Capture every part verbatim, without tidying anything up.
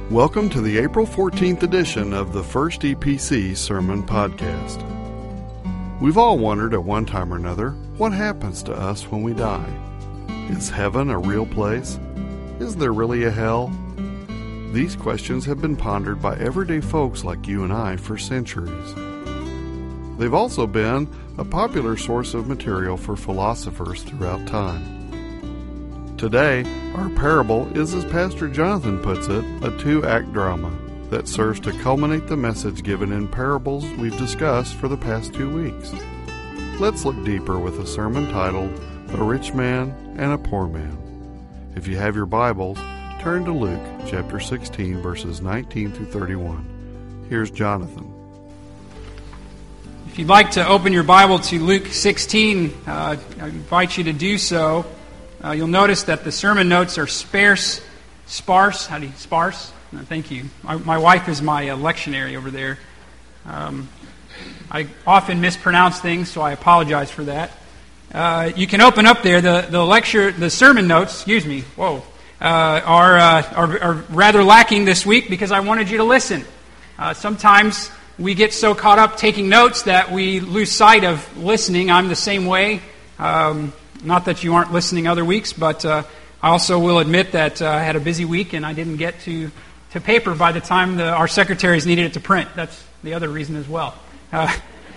Welcome to the April fourteenth edition of the First E P C Sermon Podcast. We've all wondered at one time or another, what happens to us when we die? Is heaven a real place? Is there really a hell? These questions have been pondered by everyday folks like you and I for centuries. They've also been a popular source of material for philosophers throughout time. Today, our parable is, as Pastor Jonathan puts it, a two-act drama that serves to culminate the message given in parables we've discussed for the past two weeks. Let's look deeper with a sermon titled, A Rich Man and a Poor Man. If you have your Bibles, turn to Luke chapter sixteen, verses nineteen through thirty-one. Here's Jonathan. If you'd like to open your Bible to Luke sixteen, uh, I invite you to do so. Uh, you'll notice that the sermon notes are sparse, sparse, how do you, sparse? No, thank you. My, my wife is my uh, lectionary over there. Um, I often mispronounce things, so I apologize for that. Uh, you can open up there, the, the lecture, the sermon notes, excuse me, whoa, uh, are, uh, are, are rather lacking this week because I wanted you to listen. Uh, sometimes we get so caught up taking notes that we lose sight of listening. I'm the same way. Um, Not that you aren't listening other weeks, but uh, I also will admit that uh, I had a busy week and I didn't get to, to paper by the time the, our secretaries needed it to print. That's the other reason as well. Uh,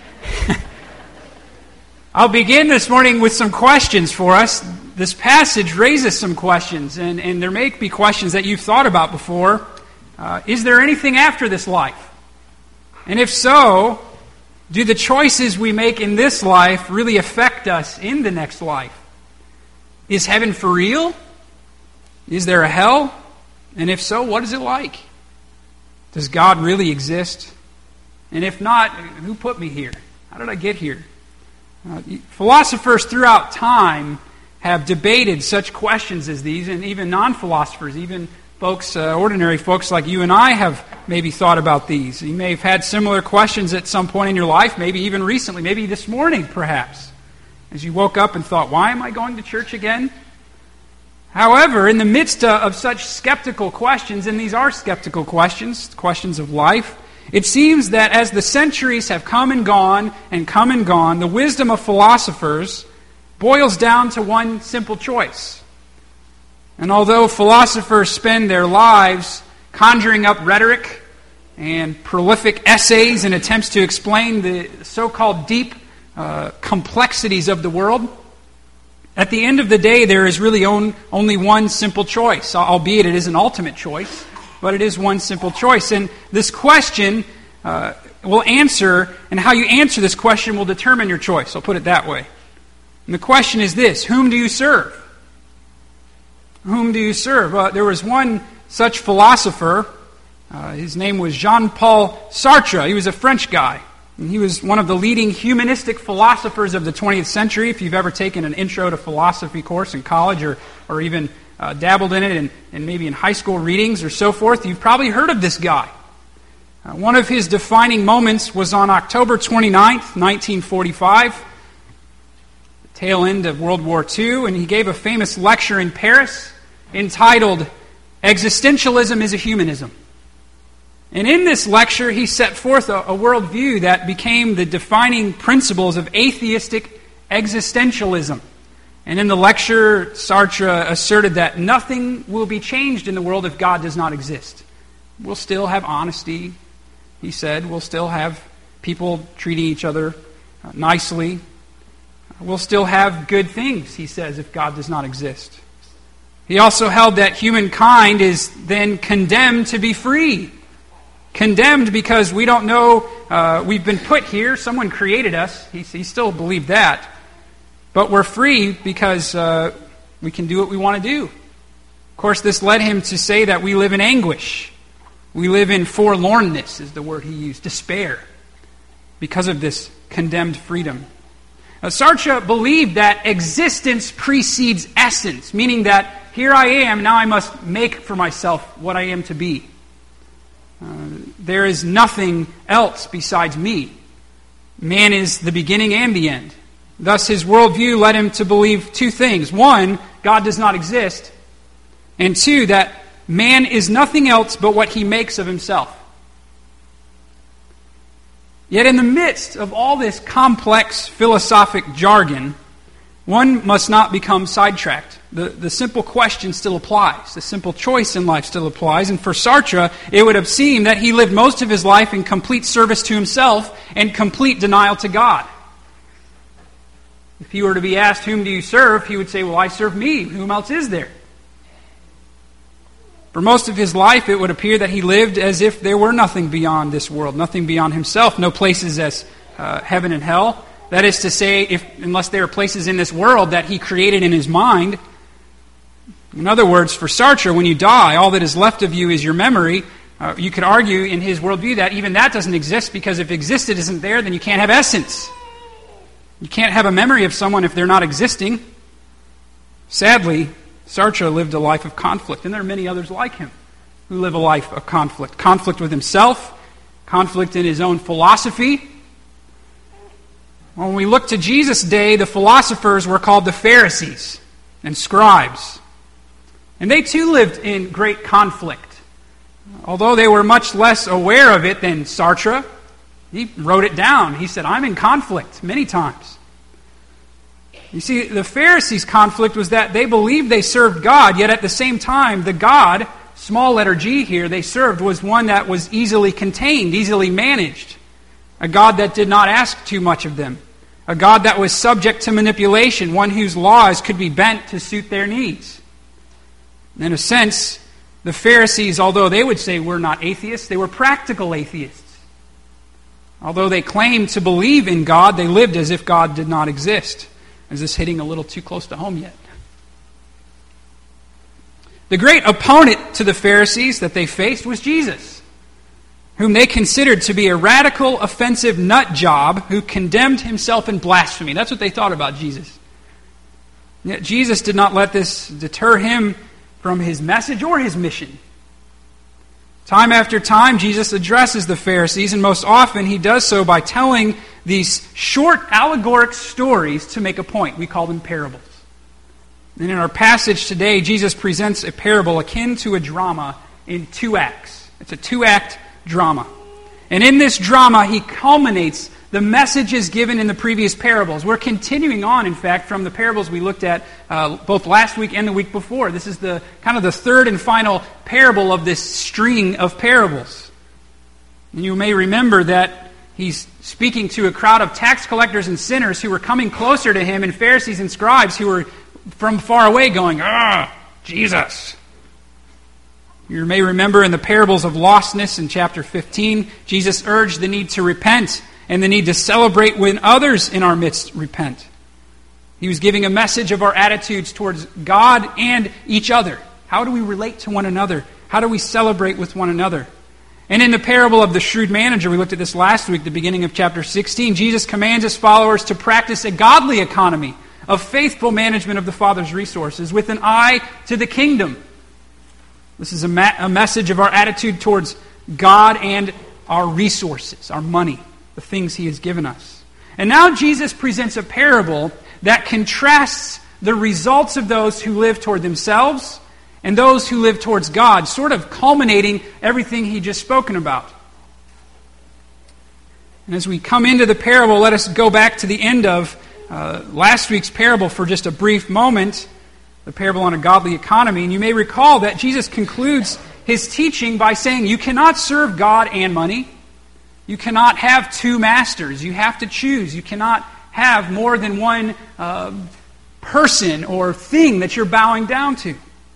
I'll begin this morning with some questions for us. This passage raises some questions, and, and there may be questions that you've thought about before. Uh, is there anything after this life? And if so, do the choices we make in this life really affect us in the next life? Is heaven for real? Is there a hell? And if so, what is it like? Does God really exist? And if not, who put me here? How did I get here? Uh, philosophers throughout time have debated such questions as these, and even non-philosophers, even folks, uh, ordinary folks like you and I have maybe thought about these. You may have had similar questions at some point in your life, maybe even recently, maybe this morning perhaps, as you woke up and thought, why am I going to church again? However, in the midst uh, of such skeptical questions, and these are skeptical questions, questions of life, it seems that as the centuries have come and gone and come and gone, the wisdom of philosophers boils down to one simple choice. And although philosophers spend their lives conjuring up rhetoric and prolific essays and attempts to explain the so-called deep uh, complexities of the world, at the end of the day there is really on, only one simple choice, albeit it is an ultimate choice, but it is one simple choice. And this question uh, will answer, and how you answer this question will determine your choice. I'll put it that way. And the question is this: whom do you serve? Whom do you serve? Uh, there was one such philosopher. Uh, his name was Jean-Paul Sartre. He was a French guy. And he was one of the leading humanistic philosophers of the twentieth century. If you've ever taken an intro to philosophy course in college, or, or even uh, dabbled in it and, and maybe in high school readings or so forth, you've probably heard of this guy. Uh, one of his defining moments was on October twenty-ninth, nineteen forty-five, the tail end of World War Two, and he gave a famous lecture in Paris entitled, Existentialism is a Humanism. And in this lecture, he set forth a, a worldview that became the defining principles of atheistic existentialism. And in the lecture, Sartre asserted that nothing will be changed in the world if God does not exist. We'll still have honesty, he said. We'll still have people treating each other nicely. We'll still have good things, he says, if God does not exist. He also held that humankind is then condemned to be free. Condemned because we don't know, uh, we've been put here, someone created us, he, he still believed that, but we're free because uh, we can do what we want to do. Of course, this led him to say that we live in anguish. We live in forlornness, is the word he used, despair, because of this condemned freedom. Now, Sartre believed that existence precedes essence, meaning that here I am, now I must make for myself what I am to be. Uh, there is nothing else besides me. Man is the beginning and the end. Thus, his worldview led him to believe two things. One, God does not exist. And two, that man is nothing else but what he makes of himself. Yet in the midst of all this complex philosophic jargon, one must not become sidetracked. The, the simple question still applies. The simple choice in life still applies. And for Sartre, it would have seemed that he lived most of his life in complete service to himself and complete denial to God. If he were to be asked, whom do you serve? He would say, well, I serve me. Whom else is there? For most of his life, it would appear that he lived as if there were nothing beyond this world, nothing beyond himself, no places as uh, heaven and hell. That is to say, if unless there are places in this world that he created in his mind. In other words, for Sartre, when you die, all that is left of you is your memory. Uh, you could argue in his worldview that even that doesn't exist, because if existed isn't there, then you can't have essence. You can't have a memory of someone if they're not existing. Sadly, Sartre lived a life of conflict, and there are many others like him who live a life of conflict. Conflict with himself, conflict in his own philosophy. When we look to Jesus' day, the philosophers were called the Pharisees and scribes. And they too lived in great conflict. Although they were much less aware of it than Sartre, he wrote it down. He said, I'm in conflict many times. You see, the Pharisees' conflict was that they believed they served God, yet at the same time, the God, small letter G here, they served was one that was easily contained, easily managed. A God that did not ask too much of them. A God that was subject to manipulation, one whose laws could be bent to suit their needs. In a sense, the Pharisees, although they would say we're not atheists, they were practical atheists. Although they claimed to believe in God, they lived as if God did not exist. Is this hitting a little too close to home yet? The great opponent to the Pharisees that they faced was Jesus, whom they considered to be a radical, offensive nut job who condemned himself in blasphemy. That's what they thought about Jesus. Yet Jesus did not let this deter him from his message or his mission. Time after time, Jesus addresses the Pharisees, and most often he does so by telling these short allegoric stories to make a point. We call them parables. And in our passage today, Jesus presents a parable akin to a drama in two acts. It's a two-act drama. And in this drama, he culminates the messages given in the previous parables. We're continuing on, in fact, from the parables we looked at uh, both last week and the week before. This is the kind of the third and final parable of this string of parables. And you may remember that he's speaking to a crowd of tax collectors and sinners who were coming closer to him, and Pharisees and scribes who were from far away going, "Ah, Jesus." You may remember in the parables of lostness in chapter fifteen, Jesus urged the need to repent and the need to celebrate when others in our midst repent. He was giving a message of our attitudes towards God and each other. How do we relate to one another? How do we celebrate with one another? And in the parable of the shrewd manager, we looked at this last week, the beginning of chapter sixteen, Jesus commands his followers to practice a godly economy of faithful management of the Father's resources with an eye to the kingdom. This is a, ma- a message of our attitude towards God and our resources, our money, the things he has given us. And now Jesus presents a parable that contrasts the results of those who live toward themselves and those who live towards God, sort of culminating everything he just spoken about. And as we come into the parable, let us go back to the end of uh, last week's parable for just a brief moment, the parable on a godly economy. And you may recall that Jesus concludes his teaching by saying, you cannot serve God and money. You cannot have two masters. You have to choose. You cannot have more than one uh, person or thing that you're bowing down to.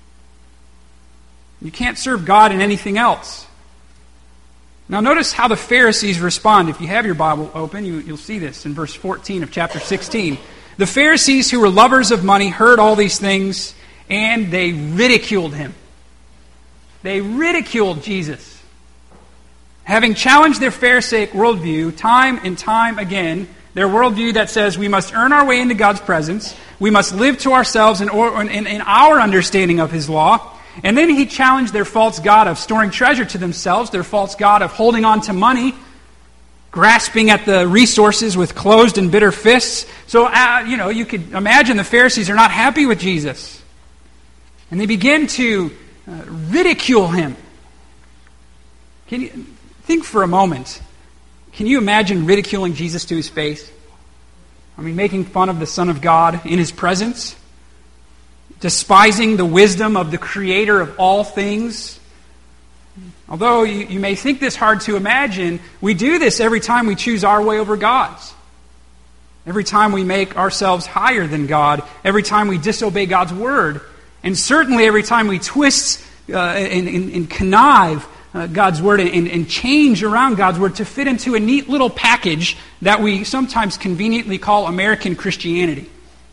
You can't serve God and anything else. Now notice how the Pharisees respond. If you have your Bible open, you, you'll see this in verse fourteen of chapter sixteen. The Pharisees, who were lovers of money, heard all these things, and they ridiculed him. They ridiculed Jesus. Having challenged their Pharisaic worldview time and time again, their worldview that says we must earn our way into God's presence, we must live to ourselves in, or, in, in our understanding of His law, and then he challenged their false god of storing treasure to themselves, their false god of holding on to money, grasping at the resources with closed and bitter fists. So, uh, you know, you could imagine the Pharisees are not happy with Jesus. And they begin to uh, ridicule him. Can you think for a moment? Can you imagine ridiculing Jesus to his face? I mean, making fun of the Son of God in his presence? Despising the wisdom of the Creator of all things? Although you, you may think this hard to imagine, we do this every time we choose our way over God's. Every time we make ourselves higher than God. Every time we disobey God's Word. And certainly every time we twist uh, and, and, and connive uh, God's Word and, and change around God's Word to fit into a neat little package that we sometimes conveniently call American Christianity.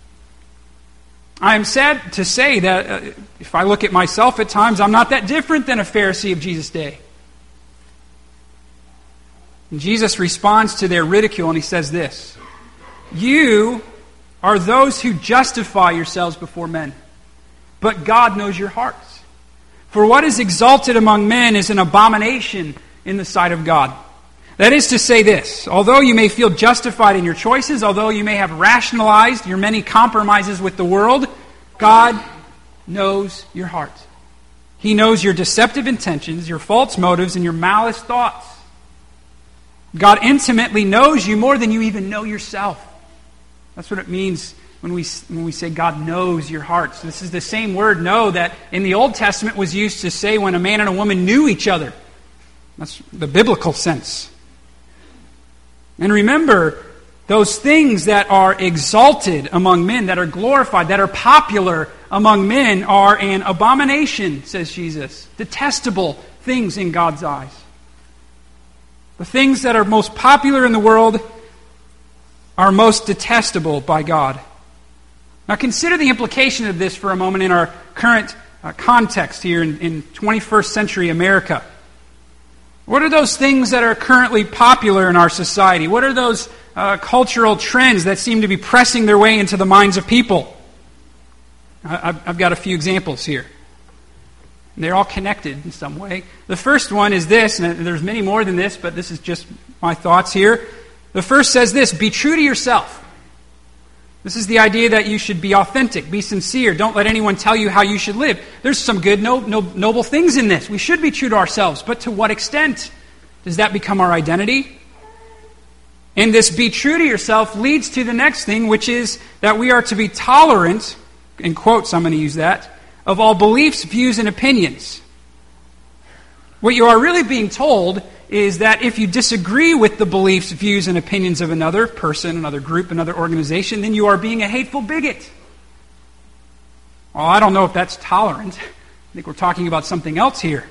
I am sad to say that uh, if I look at myself at times, I'm not that different than a Pharisee of Jesus' day. And Jesus responds to their ridicule and he says this, "You are those who justify yourselves before men, but God knows your hearts. For what is exalted among men is an abomination in the sight of God." That is to say this, although you may feel justified in your choices, although you may have rationalized your many compromises with the world, God knows your heart. He knows your deceptive intentions, your false motives, and your malice thoughts. God intimately knows you more than you even know yourself. That's what it means when we when we say God knows your hearts. This is the same word, know, that in the Old Testament was used to say when a man and a woman knew each other. That's the biblical sense. And remember, those things that are exalted among men, that are glorified, that are popular among men are an abomination, says Jesus. Detestable things in God's eyes. The things that are most popular in the world are most detestable by God. Now consider the implication of this for a moment in our current uh, context here in, in twenty-first century America. What are those things that are currently popular in our society? What are those uh, cultural trends that seem to be pressing their way into the minds of people? I, I've, I've got a few examples here. They're all connected in some way. The first one is this, and there's many more than this, but this is just my thoughts here. The first says this, be true to yourself. This is the idea that you should be authentic, be sincere. Don't let anyone tell you how you should live. There's some good, no, no, noble things in this. We should be true to ourselves, but to what extent does that become our identity? And this be true to yourself leads to the next thing, which is that we are to be tolerant, in quotes I'm going to use that, of all beliefs, views, and opinions. What you are really being told is that if you disagree with the beliefs, views, and opinions of another person, another group, another organization, then you are being a hateful bigot. Well, I don't know if that's tolerant. I think we're talking about something else here.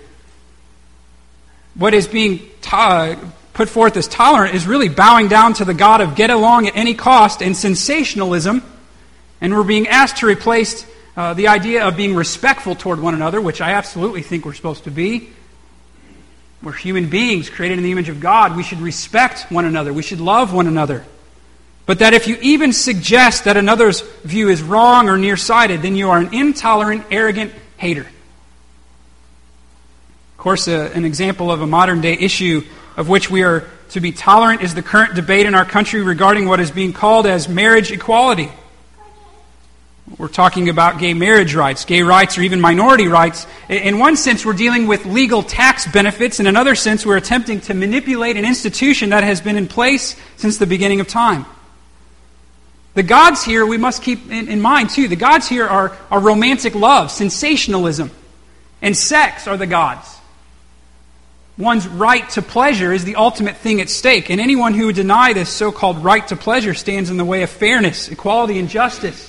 What is being to- put forth as tolerant is really bowing down to the God of get along at any cost and sensationalism, and we're being asked to replace uh, the idea of being respectful toward one another, which I absolutely think we're supposed to be. We're human beings created in the image of God. We should respect one another. We should love one another. But that if you even suggest that another's view is wrong or nearsighted, then you are an intolerant, arrogant hater. Of course, uh, an example of a modern-day issue of which we are to be tolerant is the current debate in our country regarding what is being called as marriage equality. We're talking about gay marriage rights, gay rights, or even minority rights. In one sense, we're dealing with legal tax benefits. In another sense, we're attempting to manipulate an institution that has been in place since the beginning of time. The gods here, we must keep in, in mind, too. The gods here are, are romantic love, sensationalism, and sex are the gods. One's right to pleasure is the ultimate thing at stake, and anyone who would deny this so-called right to pleasure stands in the way of fairness, equality, and justice.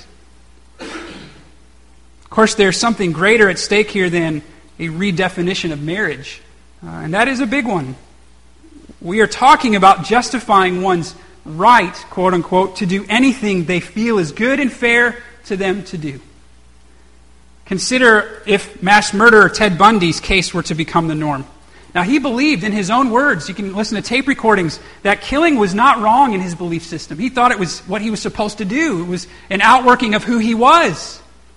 Of course, there's something greater at stake here than a redefinition of marriage, uh, and that is a big one. We are talking about justifying one's right, quote unquote, to do anything they feel is good and fair to them to do. Consider if mass murderer Ted Bundy's case were to become the norm. Now, he believed in his own words, you can listen to tape recordings, that killing was not wrong in his belief system. He thought it was what he was supposed to do. It was an outworking of who he was.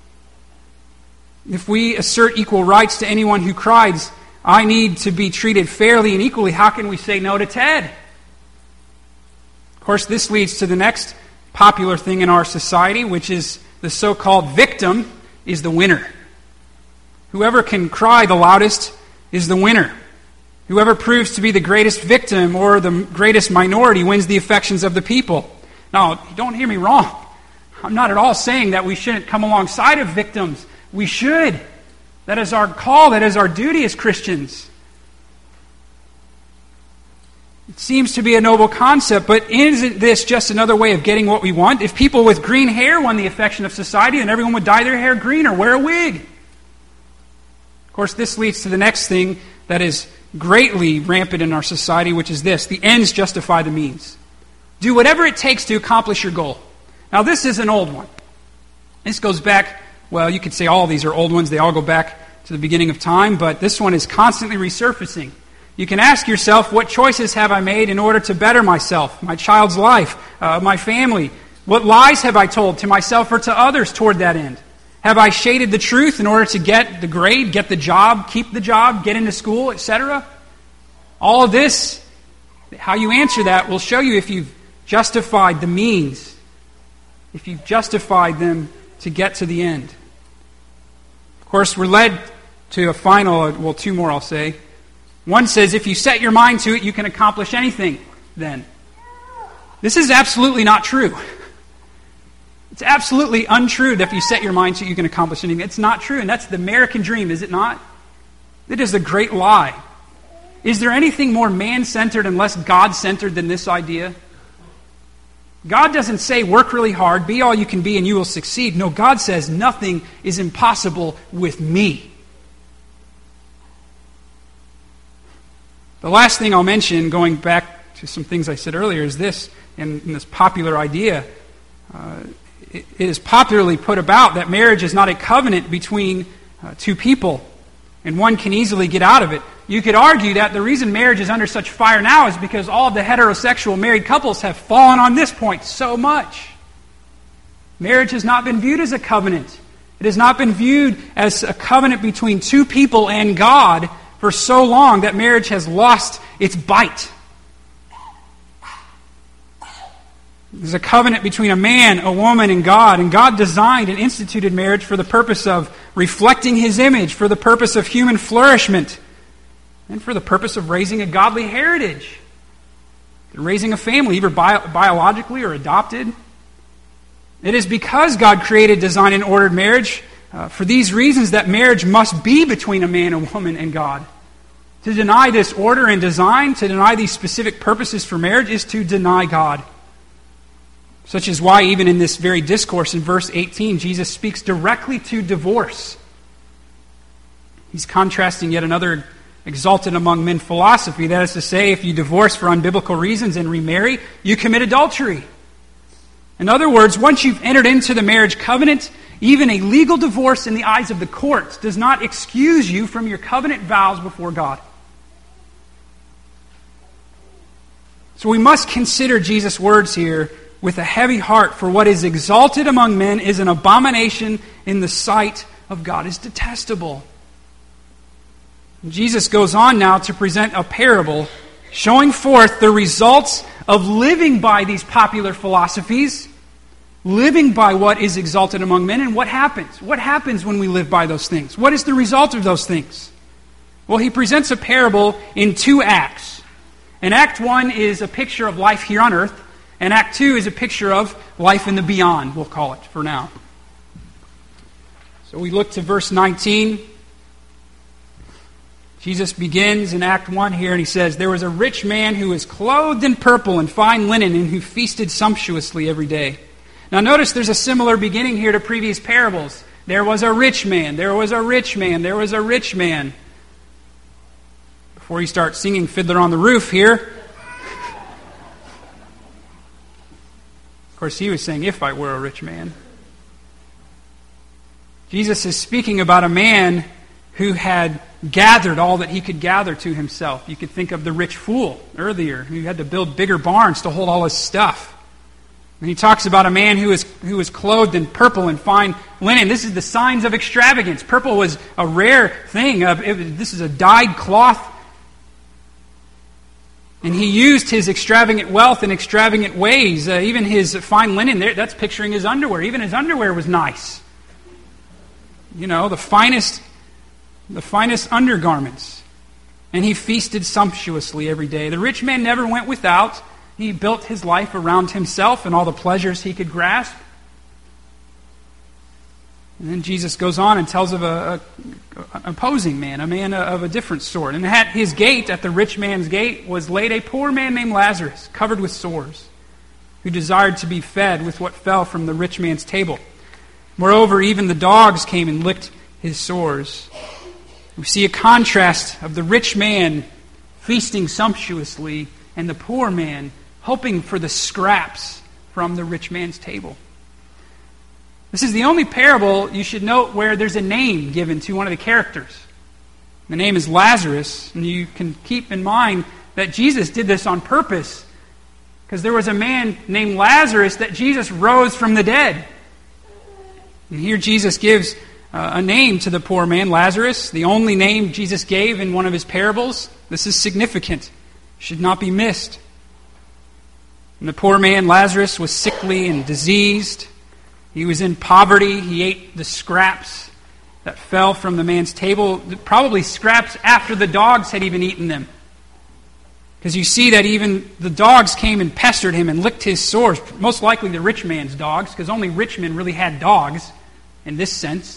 If we assert equal rights to anyone who cries, I need to be treated fairly and equally, how can we say no to Ted? Of course, this leads to the next popular thing in our society, which is the so-called victim is the winner. Whoever can cry the loudest is the winner. Whoever proves to be the greatest victim or the greatest minority wins the affections of the people. Now, don't hear me wrong. I'm not at all saying that we shouldn't come alongside of victims. We should. That is our call. That is our duty as Christians. It seems to be a noble concept, but isn't this just another way of getting what we want? If people with green hair won the affection of society, then everyone would dye their hair green or wear a wig. Of course, this leads to the next thing that is greatly rampant in our society, which is this: the ends justify the means. Do whatever it takes to accomplish your goal. Now, this is an old one. This goes back, well, you could say all these are old ones. They all go back to the beginning of time, but this one is constantly resurfacing. You can ask yourself, what choices have I made in order to better myself, my child's life, uh, my family? What lies have I told to myself or to others toward that end? Have I shaded the truth in order to get the grade, get the job, keep the job, get into school, et cetera? All of this, how you answer that will show you if you've justified the means, if you've justified them to get to the end. Of course, we're led to a final, well, two more I'll say. One says, if you set your mind to it, you can accomplish anything then. This is absolutely not true. It's absolutely untrue that if you set your mind to it, you can accomplish anything. It's not true, and that's the American dream, is it not? It is a great lie. Is there anything more man-centered and less God-centered than this idea? God doesn't say, work really hard, be all you can be, and you will succeed. No, God says, nothing is impossible with me. The last thing I'll mention, going back to some things I said earlier, is this, in, in this popular idea. Uh, it, it is popularly put about that marriage is not a covenant between uh, two people, and one can easily get out of it. You could argue that the reason marriage is under such fire now is because all of the heterosexual married couples have fallen on this point so much. Marriage has not been viewed as a covenant. It has not been viewed as a covenant between two people and God for so long that marriage has lost its bite. There's a covenant between a man, a woman, and God. And God designed and instituted marriage for the purpose of reflecting His image, for the purpose of human flourishment, and for the purpose of raising a godly heritage. Raising a family, either bio- biologically or adopted. It is because God created, designed, and ordered marriage uh, for these reasons that marriage must be between a man, a woman, and God. To deny this order and design, to deny these specific purposes for marriage, is to deny God. Such is why even in this very discourse in verse eighteen, Jesus speaks directly to divorce. He's contrasting yet another exalted among men philosophy. That is to say, if you divorce for unbiblical reasons and remarry, you commit adultery. In other words, once you've entered into the marriage covenant, even a legal divorce in the eyes of the courts does not excuse you from your covenant vows before God. So we must consider Jesus' words here with a heavy heart, for what is exalted among men is an abomination in the sight of God, is detestable. And Jesus goes on now to present a parable showing forth the results of living by these popular philosophies, living by what is exalted among men, and what happens. What happens when we live by those things? What is the result of those things? Well, he presents a parable in two acts. And Act one is a picture of life here on earth, and Act two is a picture of life in the beyond, we'll call it for now. So we look to verse nineteen. Jesus begins in Act one here, and he says, "There was a rich man who was clothed in purple and fine linen, and who feasted sumptuously every day." Now notice there's a similar beginning here to previous parables. There was a rich man, there was a rich man, there was a rich man. Before you start singing Fiddler on the Roof here. Of course, he was saying, if I were a rich man. Jesus is speaking about a man who had gathered all that he could gather to himself. You could think of the rich fool earlier, who had to build bigger barns to hold all his stuff. And he talks about a man who is who was clothed in purple and fine linen. This is the signs of extravagance. Purple was a rare thing. Uh, it, this is a dyed cloth. And he used his extravagant wealth in extravagant ways. Uh, even his fine linen, there, that's picturing his underwear. Even his underwear was nice. You know, the finest the finest undergarments, and he feasted sumptuously every day. The rich man never went without. He built his life around himself and all the pleasures he could grasp. And then Jesus goes on and tells of a, a, an opposing man, a man of a different sort. And at his gate, at the rich man's gate, was laid a poor man named Lazarus, covered with sores, who desired to be fed with what fell from the rich man's table. Moreover, even the dogs came and licked his sores. We see a contrast of the rich man feasting sumptuously and the poor man hoping for the scraps from the rich man's table. This is the only parable, you should note, where there's a name given to one of the characters. The name is Lazarus, and you can keep in mind that Jesus did this on purpose, because there was a man named Lazarus that Jesus rose from the dead. And here Jesus gives uh, a name to the poor man, Lazarus, the only name Jesus gave in one of his parables. This is significant, should not be missed. And the poor man, Lazarus, was sickly and diseased. He was in poverty. He ate the scraps that fell from the man's table, probably scraps after the dogs had even eaten them. Because you see that even the dogs came and pestered him and licked his sores, most likely the rich man's dogs, because only rich men really had dogs in this sense.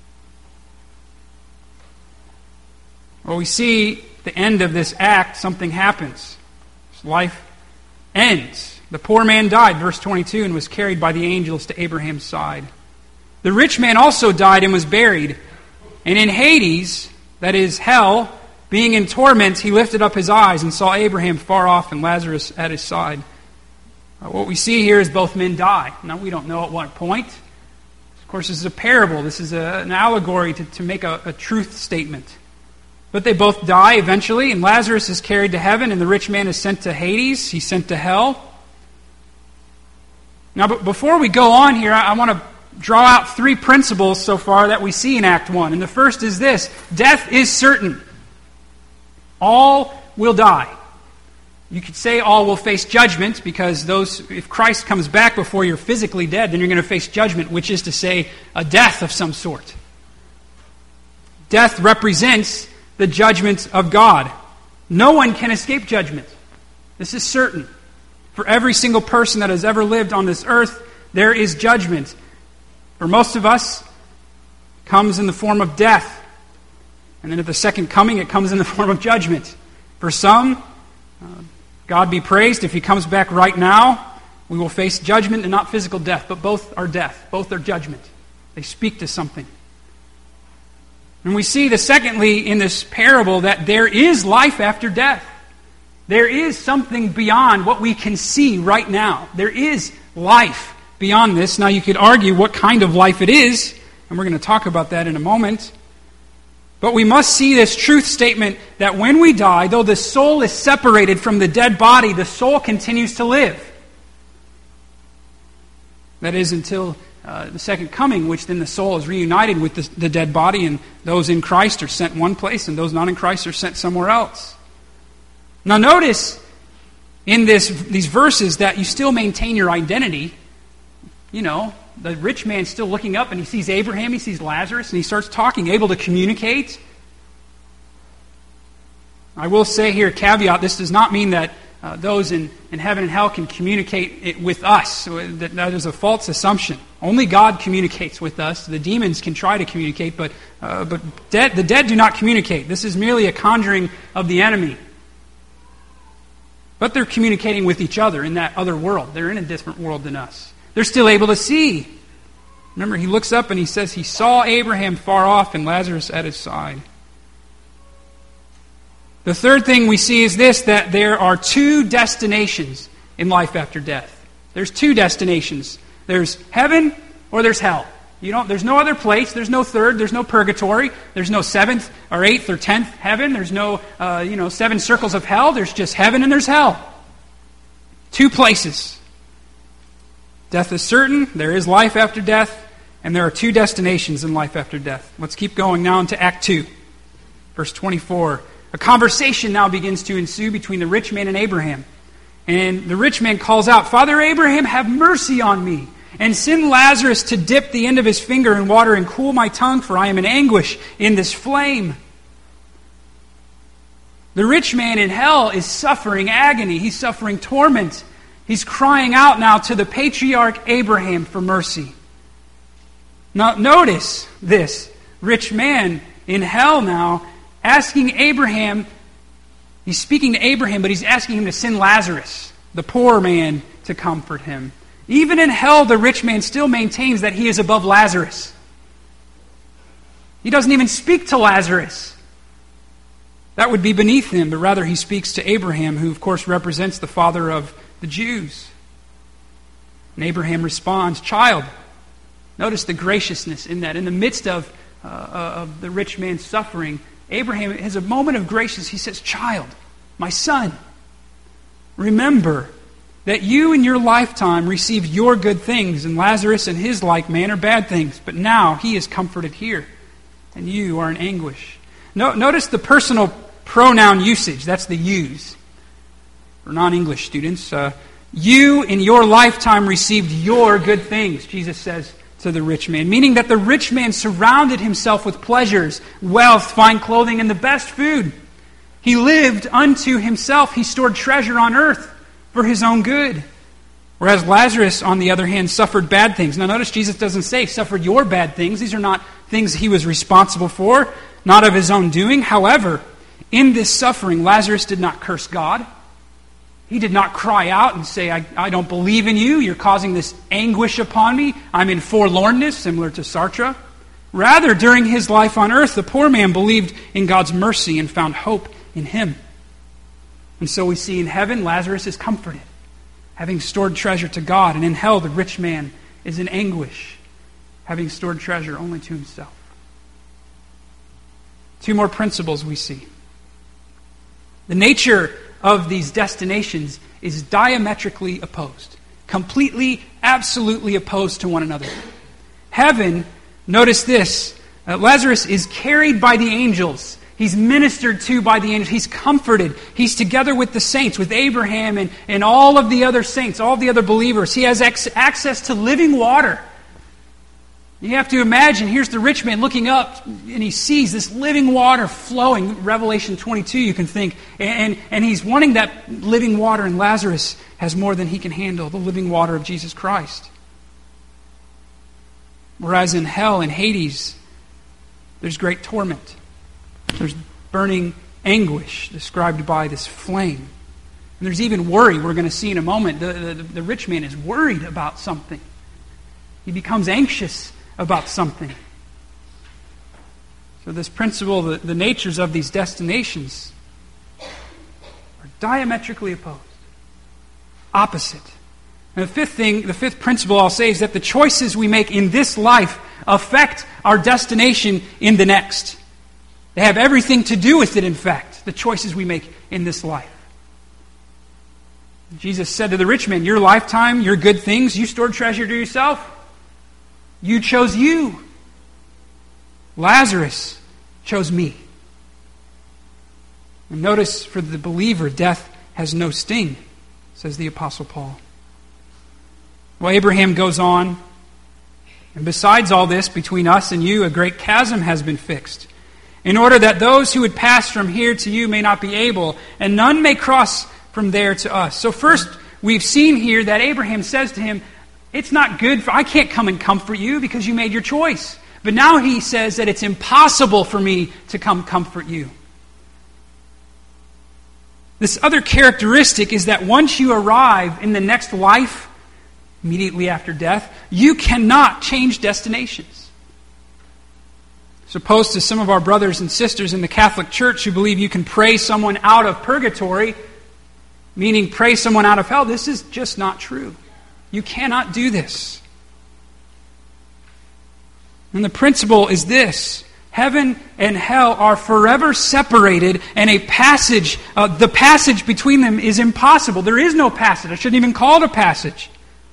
Well, we see the end of this act, something happens. His life ends. The poor man died, verse twenty-two, and was carried by the angels to Abraham's side. The rich man also died and was buried. And in Hades, that is hell, being in torment, he lifted up his eyes and saw Abraham far off and Lazarus at his side. Uh, what we see here is both men die. Now, we don't know at what point. Of course, this is a parable. This is a, an allegory to, to make a, a truth statement. But they both die eventually, and Lazarus is carried to heaven, and the rich man is sent to Hades. He's sent to hell. Now, but before we go on here, I want to draw out three principles so far that we see in Act one. And the first is this: death is certain. All will die. You could say all will face judgment, because those, if Christ comes back before you're physically dead, then you're going to face judgment, which is to say a death of some sort. Death represents the judgment of God. No one can escape judgment. This is certain. For every single person that has ever lived on this earth, there is judgment. For most of us, it comes in the form of death. And then at the second coming, it comes in the form of judgment. For some, uh, God be praised, if He comes back right now, we will face judgment and not physical death. But both are death. Both are judgment. They speak to something. And we see, the secondly, in this parable, that there is life after death. There is something beyond what we can see right now. There is life beyond this. Now, you could argue what kind of life it is, and we're going to talk about that in a moment. But we must see this truth statement that when we die, though the soul is separated from the dead body, the soul continues to live. That is until uh, the second coming, which then the soul is reunited with the, the dead body, and those in Christ are sent one place, and those not in Christ are sent somewhere else. Now notice in this these verses that you still maintain your identity. You know, the rich man's still looking up and he sees Abraham, he sees Lazarus, and he starts talking, able to communicate. I will say here, caveat, this does not mean that uh, those in, in heaven and hell can communicate it with us. So that, that is a false assumption. Only God communicates with us. The demons can try to communicate, but, uh, but dead, the dead do not communicate. This is merely a conjuring of the enemy. But they're communicating with each other in that other world. They're in a different world than us. They're still able to see. Remember, he looks up and he says he saw Abraham far off and Lazarus at his side. The third thing we see is this, that there are two destinations in life after death. There's two destinations. There's heaven or there's hell. You don't, there's no other place. There's no third. There's no purgatory. There's no seventh or eighth or tenth heaven. There's no, uh, you know, seven circles of hell. There's just heaven and there's hell. Two places. Death is certain. There is life after death. And there are two destinations in life after death. Let's keep going now into Act two. Verse twenty-four. A conversation now begins to ensue between the rich man and Abraham. And the rich man calls out, "Father Abraham, have mercy on me, and send Lazarus to dip the end of his finger in water and cool my tongue, for I am in anguish in this flame." The rich man in hell is suffering agony. He's suffering torment. He's crying out now to the patriarch Abraham for mercy. Now, notice this rich man in hell now asking Abraham, he's speaking to Abraham, but he's asking him to send Lazarus, the poor man, to comfort him. Even in hell, the rich man still maintains that he is above Lazarus. He doesn't even speak to Lazarus. That would be beneath him, but rather he speaks to Abraham, who of course represents the father of the Jews. And Abraham responds, "Child." Notice the graciousness in that. In the midst of, uh, of the rich man's suffering, Abraham has a moment of grace. He says, "Child, my son, remember that you in your lifetime received your good things, and Lazarus in his like manner bad things. But now he is comforted here, and you are in anguish." No, notice the personal pronoun usage. That's the yous. For non-English students, uh, you in your lifetime received your good things, Jesus says to the rich man. Meaning that the rich man surrounded himself with pleasures, wealth, fine clothing, and the best food. He lived unto himself. He stored treasure on earth for his own good. Whereas Lazarus, on the other hand, suffered bad things. Now notice Jesus doesn't say, suffered your bad things. These are not things he was responsible for, not of his own doing. However, in this suffering, Lazarus did not curse God. He did not cry out and say, I, I don't believe in you. You're causing this anguish upon me. I'm in forlornness, similar to Sartre. Rather, during his life on earth, the poor man believed in God's mercy and found hope in him. And so we see in heaven, Lazarus is comforted, having stored treasure to God. And in hell, the rich man is in anguish, having stored treasure only to himself. Two more principles we see. The nature of these destinations is diametrically opposed. Completely, absolutely opposed to one another. Heaven, notice this, uh, Lazarus is carried by the angels. He's ministered to by the angels. He's comforted. He's together with the saints, with Abraham and, and all of the other saints, all the other believers. He has ex- access to living water. You have to imagine, here's the rich man looking up, and he sees this living water flowing. Revelation twenty-two, you can think. And, and he's wanting that living water, and Lazarus has more than he can handle, the living water of Jesus Christ. Whereas in hell, in Hades, there's great torment. There's burning anguish described by this flame. And there's even worry, we're going to see in a moment. The, the, the rich man is worried about something. He becomes anxious about something. So this principle, the, the natures of these destinations are diametrically opposed. Opposite. And the fifth thing, the fifth principle I'll say is that the choices we make in this life affect our destination in the next. They have everything to do with it, in fact, the choices we make in this life. Jesus said to the rich man, your lifetime, your good things, you stored treasure to yourself. You chose you. Lazarus chose me. And notice, for the believer, death has no sting, says the Apostle Paul. Well, Abraham goes on, and besides all this, between us and you, a great chasm has been fixed, in order that those who would pass from here to you may not be able, and none may cross from there to us. So first, we've seen here that Abraham says to him, it's not good, for I can't come and comfort you because you made your choice. But now he says that it's impossible for me to come comfort you. This other characteristic is that once you arrive in the next life, immediately after death, you cannot change destinations. As opposed to some of our brothers and sisters in the Catholic Church who believe you can pray someone out of purgatory, meaning pray someone out of hell, this is just not true. You cannot do this. And the principle is this. Heaven and hell are forever separated, and a passage, uh, the passage between them is impossible. There is no passage. I shouldn't even call it a passage.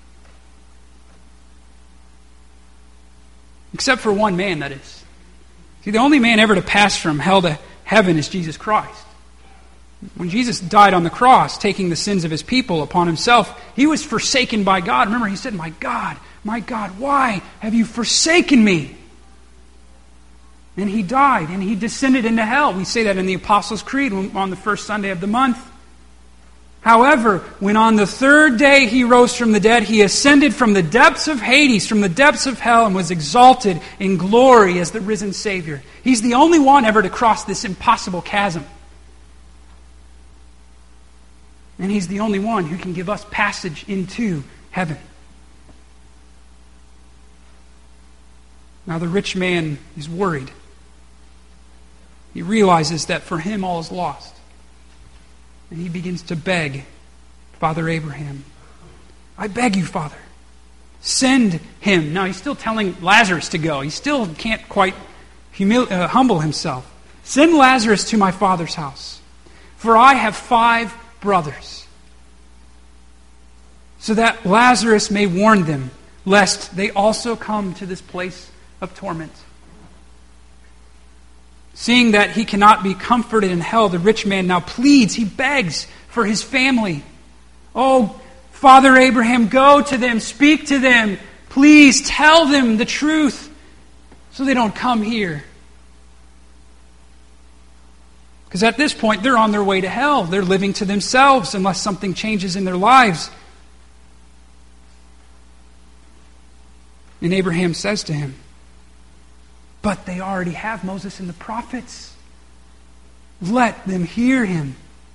Except for one man, that is. See, the only man ever to pass from hell to heaven is Jesus Christ. When Jesus died on the cross, taking the sins of his people upon himself, he was forsaken by God. Remember, he said, "My God, my God, why have you forsaken me?" And he died, and he descended into hell. We say that in the Apostles' Creed on the first Sunday of the month. However, when on the third day he rose from the dead, he ascended from the depths of Hades, from the depths of hell, and was exalted in glory as the risen Savior. He's the only one ever to cross this impossible chasm. And he's the only one who can give us passage into heaven. Now the rich man is worried. He realizes that for him all is lost. And he begins to beg Father Abraham, "I beg you, Father, send him." Now he's still telling Lazarus to go. He still can't quite humil- uh, humble himself. "Send Lazarus to my father's house, for I have five brothers, so that Lazarus may warn them, lest they also come to this place of torment." Seeing that he cannot be comforted in hell, the rich man now pleads, he begs for his family. "Oh, Father Abraham, go to them, speak to them. Please tell them the truth so they don't come here." Because at this point, they're on their way to hell. They're living to themselves unless something changes in their lives. And Abraham says to him, "But they already have Moses and the prophets. Let them hear him."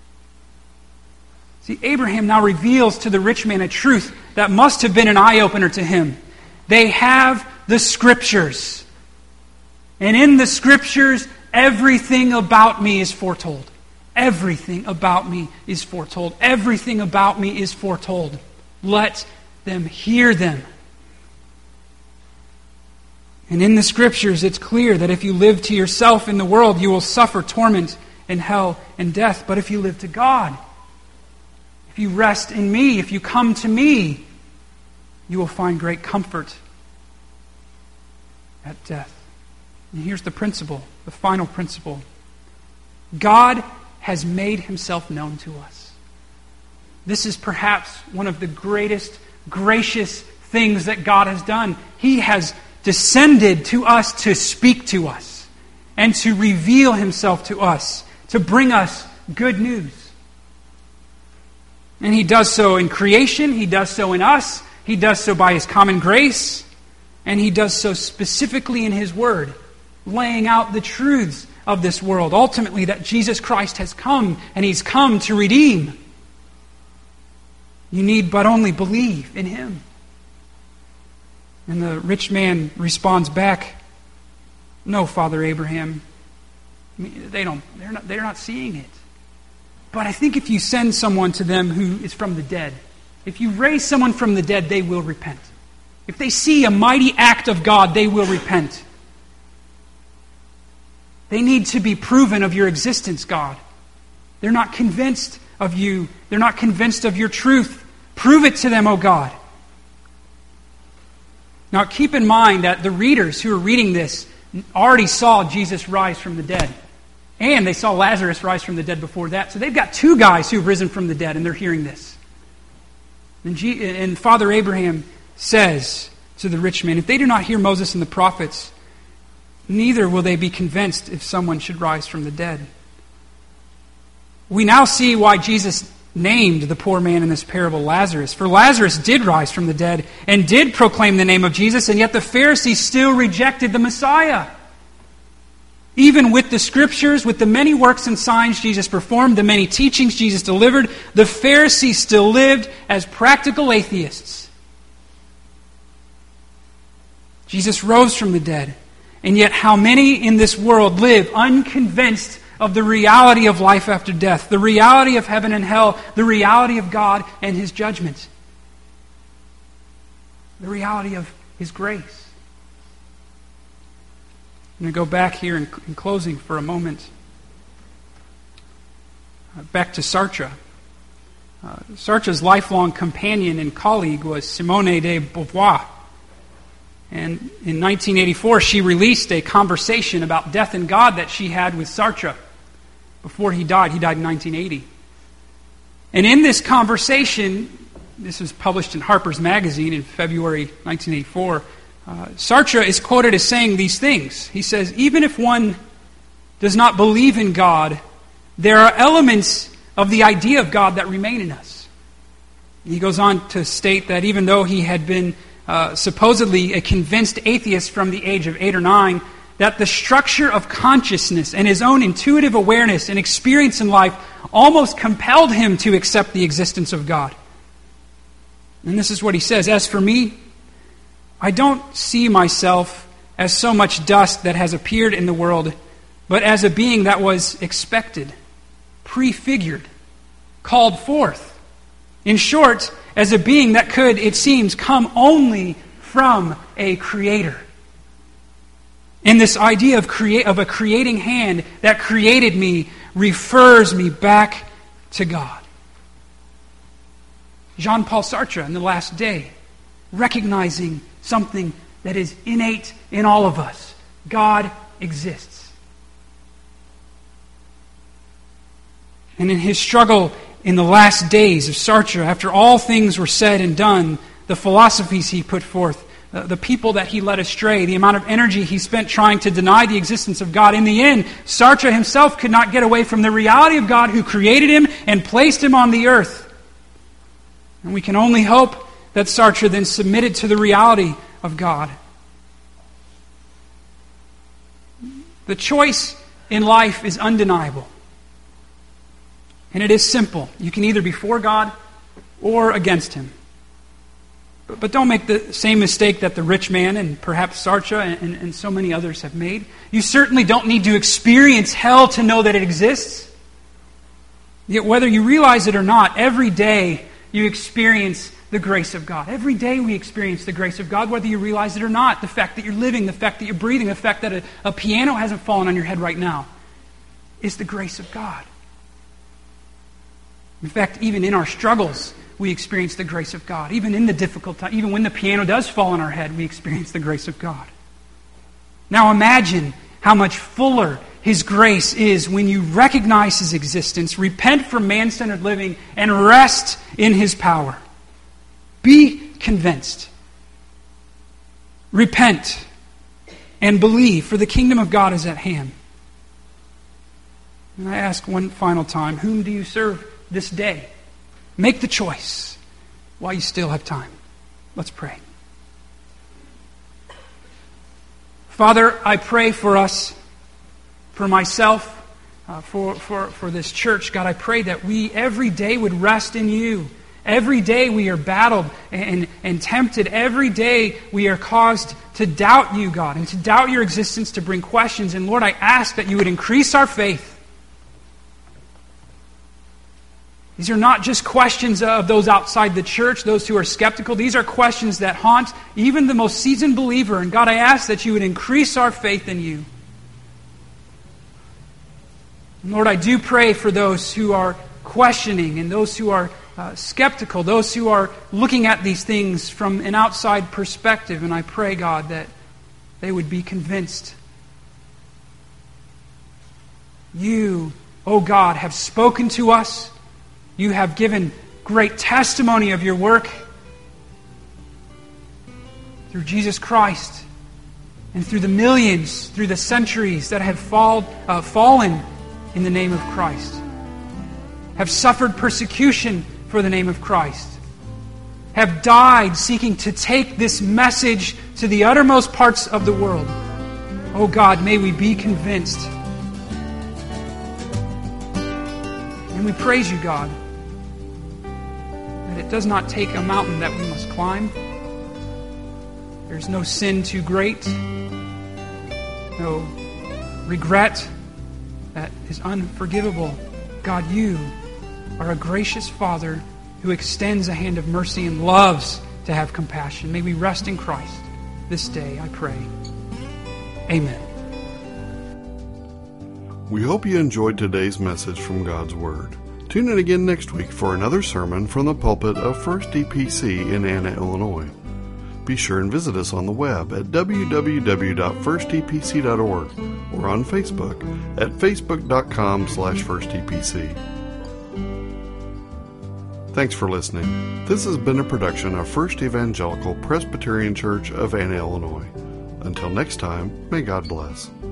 See, Abraham now reveals to the rich man a truth that must have been an eye-opener to him. They have the Scriptures. And in the Scriptures, everything about me is foretold. Everything about me is foretold. Everything about me is foretold. Let them hear them. And in the Scriptures, it's clear that if you live to yourself in the world, you will suffer torment and hell and death. But if you live to God, if you rest in me, if you come to me, you will find great comfort at death. And here's the principle, the final principle. God has made himself known to us. This is perhaps one of the greatest, gracious things that God has done. He has descended to us to speak to us and to reveal himself to us, to bring us good news. And he does so in creation, he does so in us, he does so by his common grace, and he does so specifically in his word, laying out the truths of this world. Ultimately, that Jesus Christ has come, and he's come to redeem. You need but only believe in him. And the rich man responds back, "No, Father Abraham, I mean, they don't, they're not, they're not seeing it. But I think if you send someone to them who is from the dead, if you raise someone from the dead, they will repent. If they see a mighty act of God, they will repent. They need to be proven of your existence, God. They're not convinced of you. They're not convinced of your truth. Prove it to them, O God." Now keep in mind that the readers who are reading this already saw Jesus rise from the dead. And they saw Lazarus rise from the dead before that. So they've got two guys who've risen from the dead, and they're hearing this. And, G- and Father Abraham says to the rich man, "If they do not hear Moses and the prophets, neither will they be convinced if someone should rise from the dead." We now see why Jesus named the poor man in this parable Lazarus. For Lazarus did rise from the dead and did proclaim the name of Jesus, and yet the Pharisees still rejected the Messiah. Even with the Scriptures, with the many works and signs Jesus performed, the many teachings Jesus delivered, the Pharisees still lived as practical atheists. Jesus rose from the dead, and yet how many in this world live unconvinced of the reality of life after death, the reality of heaven and hell, the reality of God and his judgment, the reality of his grace. I'm going to go back here in, in closing for a moment. Uh, back to Sartre. Uh, Sartre's lifelong companion and colleague was Simone de Beauvoir. And in nineteen eighty-four, she released a conversation about death and God that she had with Sartre. before he died. He died in nineteen eighty. And in this conversation, this was published in Harper's Magazine in February nineteen eighty-four, uh, Sartre is quoted as saying these things. He says, even if one does not believe in God, there are elements of the idea of God that remain in us. He goes on to state that even though he had been uh, supposedly a convinced atheist from the age of eight or nine, that the structure of consciousness and his own intuitive awareness and experience in life almost compelled him to accept the existence of God. And this is what he says, as for me, I don't see myself as so much dust that has appeared in the world, but as a being that was expected, prefigured, called forth. In short, as a being that could, it seems, come only from a creator. And this idea of create of a creating hand that created me refers me back to God. Jean-Paul Sartre in The Last Day, recognizing something that is innate in all of us. God exists. And in his struggle in the last days of Sartre, after all things were said and done, the philosophies he put forth, the, the people that he led astray, the amount of energy he spent trying to deny the existence of God, in the end, Sartre himself could not get away from the reality of God who created him and placed him on the earth. And we can only hope that Sartre then submitted to the reality of God. The choice in life is undeniable. And it is simple. You can either be for God or against Him. But, but don't make the same mistake that the rich man and perhaps Sartre and, and, and so many others have made. You certainly don't need to experience hell to know that it exists. Yet whether you realize it or not, every day you experience the grace of God. Every day we experience the grace of God, whether you realize it or not. The fact that you're living, the fact that you're breathing, the fact that a, a piano hasn't fallen on your head right now is the grace of God. In fact, even in our struggles, we experience the grace of God. Even in the difficult time, even when the piano does fall on our head, we experience the grace of God. Now imagine how much fuller His grace is when you recognize His existence, repent from man-centered living, and rest in His power. Be convinced. Repent and believe, for the kingdom of God is at hand. And I ask one final time, whom do you serve this day? Make the choice while you still have time. Let's pray. Father, I pray for us, for myself, uh, for, for, for this church. God, I pray that we every day would rest in You. Every day we are battled and, and tempted. Every day we are caused to doubt You, God, and to doubt Your existence, to bring questions. And Lord, I ask that You would increase our faith. These are not just questions of those outside the church, those who are skeptical. These are questions that haunt even the most seasoned believer. And God, I ask that You would increase our faith in You. And Lord, I do pray for those who are questioning and those who are uh, skeptical, those who are looking at these things from an outside perspective. And I pray, God, that they would be convinced. You, oh God, have spoken to us. You have given great testimony of Your work through Jesus Christ and through the millions, through the centuries that have fall, uh, fallen in the name of Christ, have suffered persecution for the name of Christ, have died seeking to take this message to the uttermost parts of the world. Oh God, may we be convinced. And we praise You, God, that it does not take a mountain that we must climb. There's no sin too great, no regret that is unforgivable. God, You are a gracious Father who extends a hand of mercy and loves to have compassion. May we rest in Christ this day, I pray. Amen. We hope you enjoyed today's message from God's Word. Tune in again next week for another sermon from the pulpit of First E P C in Anna, Illinois. Be sure and visit us on the web at w w w dot first e p c dot org or on Facebook at facebook dot com slash first e p c. Thanks for listening. This has been a production of First Evangelical Presbyterian Church of Anna, Illinois. Until next time, may God bless.